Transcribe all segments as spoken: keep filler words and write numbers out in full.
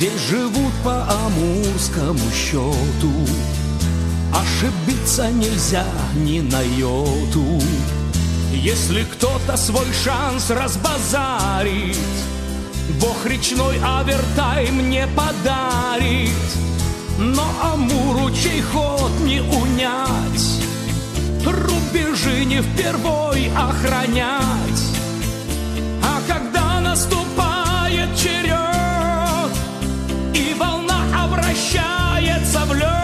Здесь живут по амурскому счету, ошибиться нельзя ни на йоту. Если кто-то свой шанс разбазарит, Бог речной овертайм не подарит. Но Амуру чей ход не унять, рубежи не впервой охранять. А когда наступает черед, и волна обращается в лед,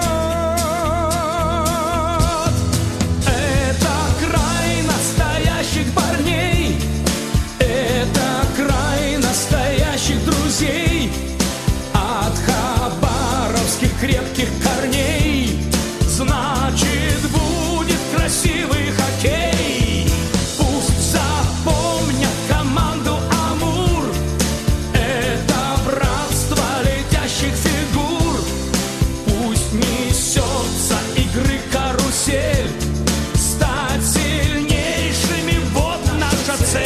это край настоящих парней, это край настоящих друзей. От хабаровских крепких корней, значит, будет красивый хоккей. Пусть запомнят команду Амур, это братство летящих фигур. Пусть несется игры карусель, стать сильнейшими — вот наша цель.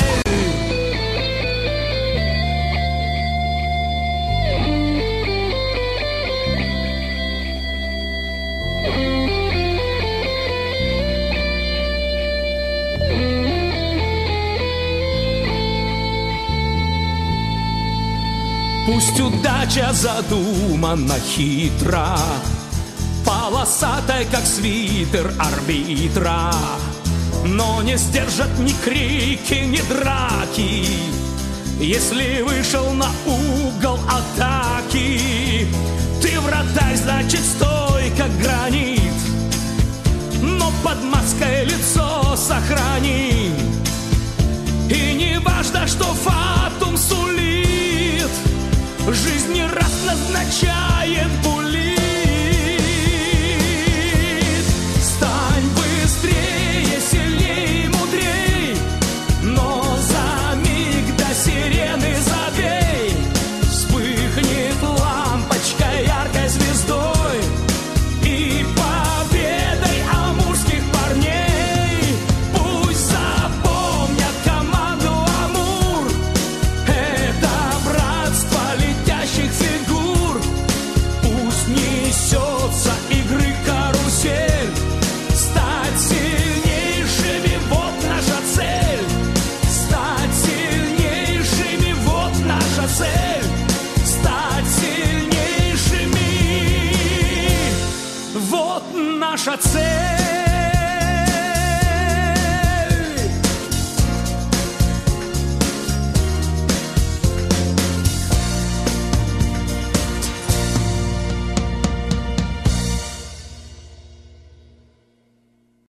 Пусть удача задумана хитро, полосатой, как свитер арбитра, но не сдержат ни крики, ни драки, если вышел на угол атаки. Ты вратарь, значит, стой, как гранит, но под маской лицо сохрани. И не важно, что фатум сулит, жизнь не раз назначает булит. Стань быстрее, сильнее, мудрей, но за миг до сирены забей. Вспыхнет лампочка яркой звездой и победой амурских парней. Пусть запомнят команду Амур, это братство летящих фигур. Пусть несется игры карусель, стать сильнейшими — вот наша цель. Стать сильнейшими — вот наша цель. Стать сильнейшими — вот наша цель.